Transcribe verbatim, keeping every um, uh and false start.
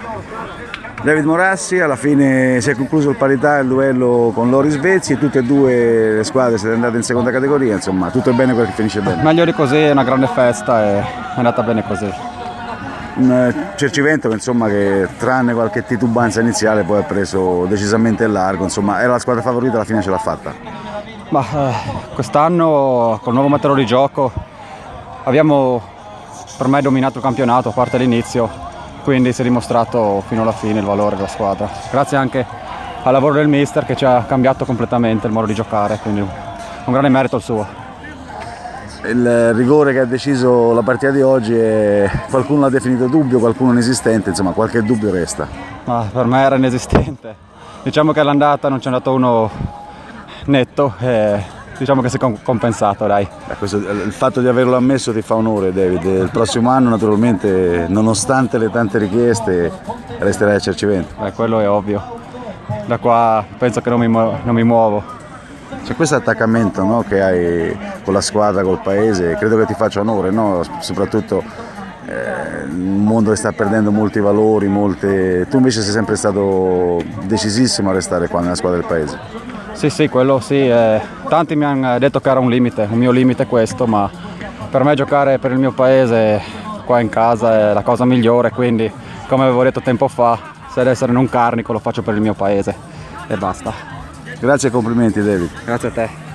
David Morassi, alla fine si è concluso il parità, il duello con Loris Vezzi e tutte e due le squadre siete andate in seconda categoria, insomma tutto è bene quello che finisce bene. Meglio di così, è una grande festa e è andata bene così. Un Cercivento che insomma che tranne qualche titubanza iniziale poi ha preso decisamente il largo, insomma era la squadra favorita, alla fine ce l'ha fatta. Ma eh, quest'anno col nuovo metodo di gioco abbiamo per me dominato il campionato a parte l'inizio. Quindi si è dimostrato fino alla fine il valore della squadra. Grazie anche al lavoro del mister che ci ha cambiato completamente il modo di giocare, quindi un grande merito il suo. Il rigore che ha deciso la partita di oggi è... qualcuno l'ha definito dubbio, qualcuno inesistente, insomma qualche dubbio resta. Ma per me era inesistente. Diciamo che all'andata non c'è andato uno netto e diciamo che si è compensato, dai. Beh, questo, il fatto di averlo ammesso ti fa onore, David. Il prossimo anno naturalmente, nonostante le tante richieste, resterai a Cercivento. Beh, quello è ovvio. Da qua penso che non mi, non mi muovo. C'è questo attaccamento, no, che hai con la squadra, col paese, credo che ti faccia onore, no? Soprattutto eh, un mondo che sta perdendo molti valori, molte... tu invece sei sempre stato decisissimo a restare qua nella squadra del paese. Sì, sì, quello sì. Eh, tanti mi hanno detto che era un limite, un mio limite è questo, ma per me giocare per il mio paese qua in casa è la cosa migliore, quindi come avevo detto tempo fa, se ad essere in un Carnico lo faccio per il mio paese e basta. Grazie e complimenti, David. Grazie a te.